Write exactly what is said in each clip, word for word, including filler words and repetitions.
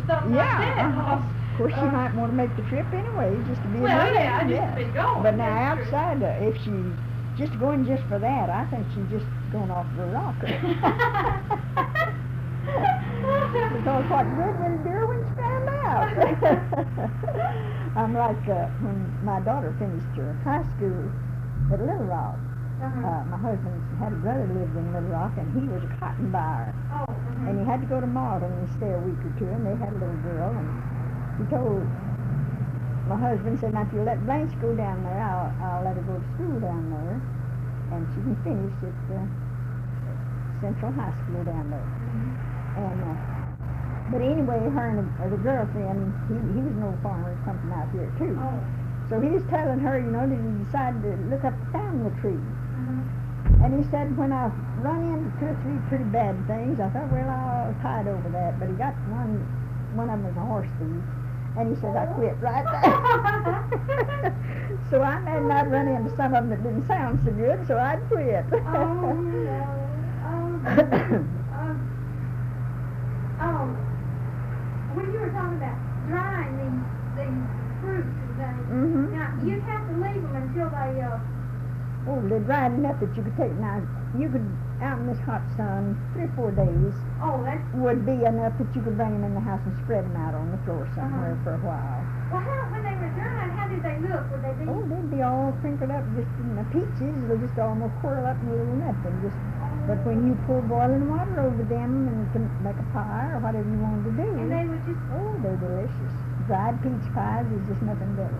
something Yeah, like that. uh-huh. Of course, she Uh, might want to make the trip anyway, just to be Well, with yeah, her, just to be going, But now that's true. outside, uh, if she just going just for that, I think she's just going off the rocker. Because what good will it do when it's found out? I'm like uh, when my daughter finished her high school at Little Rock. Uh-huh. Uh, my husband had a brother who lived in Little Rock, and he was a cotton buyer. Oh, uh-huh. And he had to go to Malden and stay a week or two, and they had a little girl, and he told my husband, said, now if you let Blanche go down there, I'll, I'll let her go to school down there, and she can finish at uh, Central High School down there. Mm-hmm. And uh, but anyway, her and the, uh, the girlfriend, he, he was an old farmer or something out here too. Oh. So he was telling her, you know, that he decided to look up the family tree. Uh-huh. And he said, when I run into two or three pretty bad things, I thought, well, I'll tide over that. But he got one, one of them was a horse thief. And he says, I quit right there. So I imagine I'd run into some of them that didn't sound so good, so I'd quit. Oh, no. Oh, um, oh, when you were talking about drying these, these fruits and things, Mm-hmm. now, you'd have to leave them until they, uh, Oh, they're dried enough that you could take, now, you could, out in this hot sun, three or four days, oh, that's, would be enough that you could bring them in the house and spread them out on the floor somewhere Uh-huh. for a while. well, how, when they were dried, how did they look? Would they be? Oh, they'd be all crinkled up, just in the peaches, they'll just almost curl up in a little nothing, just, but when you pour boiling water over them and to make a pie or whatever you wanted to do, And they would just, oh, they're delicious. Dried peach pies is just nothing better.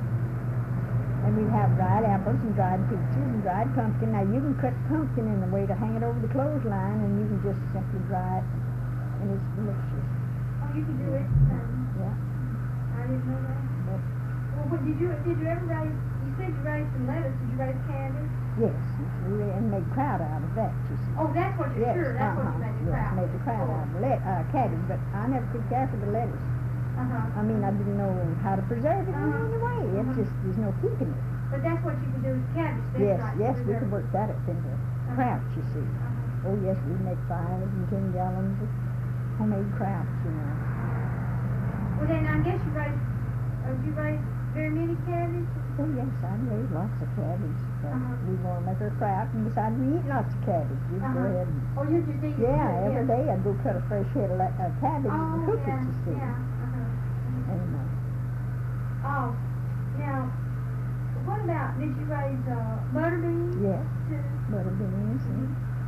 And we'd have dried apples and dried peaches and dried pumpkin. Now, you can cut pumpkin in a way to hang it over the clothesline, and you can just simply dry it, and it's delicious. oh, you could do it, um, Yeah. I didn't know that. But Well, what, did you, did you ever raise, you said you raised some lettuce, did you raise cabbage? yes, we and made kraut out of that, you see. Oh, that's what you're Yes, sure, that's what uh-huh, you made the yes, crowd. made the kraut out of let, uh, cabbage, but I never could care for the lettuce. Uh-huh. I mean, I didn't know how to preserve it in Uh-huh. any way. It's Uh-huh. just, there's no keeping it. But that's what you can do with cabbage, that's Yes, right. yes, we preserve could it. work that up into Uh-huh. krauts, you see. Uh-huh. Oh, yes, we'd make five and ten gallons of homemade krauts, you know. Well, then I guess you raised, uh, you raised very many cabbage? Oh, yes, I'd raise lots of cabbage. But Uh-huh. we want to make our kraut and decide we eat lots of cabbage. We'd go Uh-huh. ahead and, Oh, you just eat it? yeah, too, every day I'd go cut a fresh head of le- uh, cabbage Oh, and cook yeah, it, you see. yeah, uh-huh. And, uh, Oh, now, what about, did you raise, uh, butter beans? yes, too? butter beans and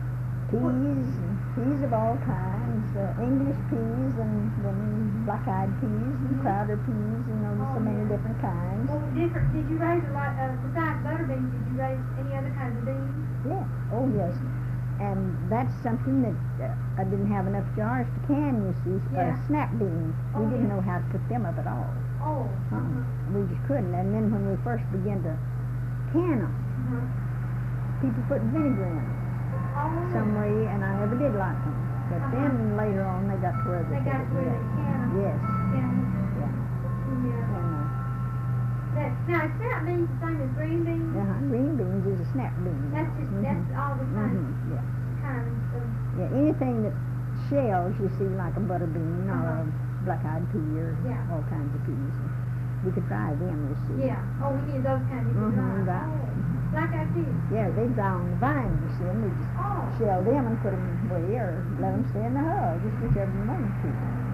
peas, and peas of all kinds, uh, English peas and then black-eyed peas and Mhm. crowder peas, you know, Oh, so many yeah. different kinds. Well, different, did you raise a lot, uh, besides butter beans, did you raise any other kinds of beans? Yeah, oh yes. And that's something that uh, I didn't have enough jars to can, you see, uh, Yeah. snap beans. We Oh, didn't yeah. know how to cook them up at all. Oh, Uh-uh. uh-huh, We just couldn't. And then when we first began to can them, uh-huh. people put vinegar in them Oh, some way, and I never did like them. But Uh-huh. then later on they got to where they they got said, to where yeah. they can 'em. Yes, Can 'em. yeah. Yeah. And, uh, That, now, is snap beans the same as green beans? uh-huh. Green beans is a snap bean. That's just, Mhm. that's all the same Mhm, yeah. kind of, Yeah, anything that shells, you see, like a butter bean or Uh-huh. a black-eyed pea or Yeah. all kinds of peas. We could try them, you see. yeah, oh, we need those kind of, Mhm, dry. right. Oh, like I did. Yeah, they dry on the vine, you see, and we just Oh, shell them and put them away or let them stay in the hug, just whichever you want to.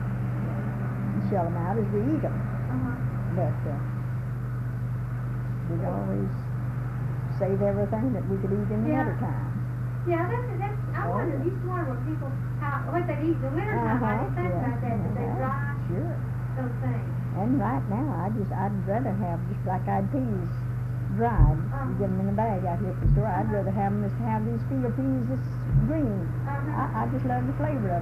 And shell them out as we eat them. uh-huh. But uh, we'd always save everything that we could eat in the Yeah. winter time. Yeah, that's, that's, I Oh, wonder, yeah. used to wonder what people, how, what they eat in the winter time, I Uh-huh, didn't think yeah, about that, that they yeah, dry Sure. those things. And right now, I just, I'd rather have just black-eyed peas dried. Uh-huh. You get them in a bag out here at the store. I'd Uh-huh. rather have them as have these field peas that's green. Uh-huh. I, I just love the flavor of